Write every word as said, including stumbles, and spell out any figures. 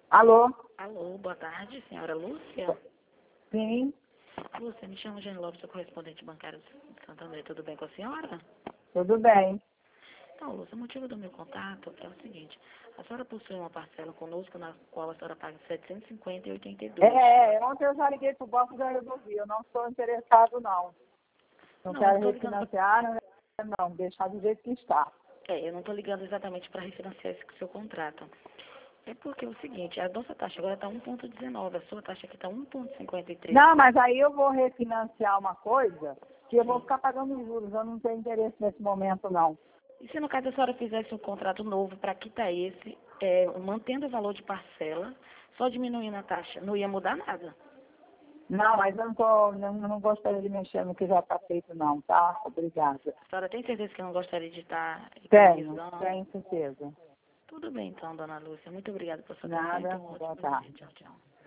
Alô? Alô, boa tarde, senhora Lúcia. Sim, Lúcia, me chamo Jane Lopes, sou correspondente bancário de Santander. Tudo bem com a senhora? tudo bem. Então, Lúcia, o motivo do meu contato é o seguinte. A senhora possui uma parcela conosco na qual a senhora paga setecentos e cinquenta e oitenta e dois. É, é, ontem eu já liguei pro banco e já resolvi. Eu não estou interessado, não. Não Não, não quero estou ligando pra... refinanciar, não, não, deixar do jeito que está. É, eu não estou ligando exatamente para refinanciar esse seu contrato. É porque é o seguinte, a nossa taxa agora está um ponto dezenove, a sua taxa aqui está um ponto cinquenta e três. Não, mas aí eu vou refinanciar uma coisa que eu vou Sim. ficar pagando juros. Eu não tenho interesse nesse momento, não. E se no caso a senhora fizesse um contrato novo para quitar esse, é, mantendo o valor de parcela, só diminuindo a taxa, não ia mudar nada. Não, mas eu não, tô, não, não gostaria de mexer no que já está feito, não, tá? Obrigada. A senhora tem certeza que não gostaria de estar Tenho, economizando? tenho certeza. Tudo bem então, dona Lúcia. Muito obrigada por sua atenção e Nada, tenha um boa ótimo dia. tarde. Tchau, tchau.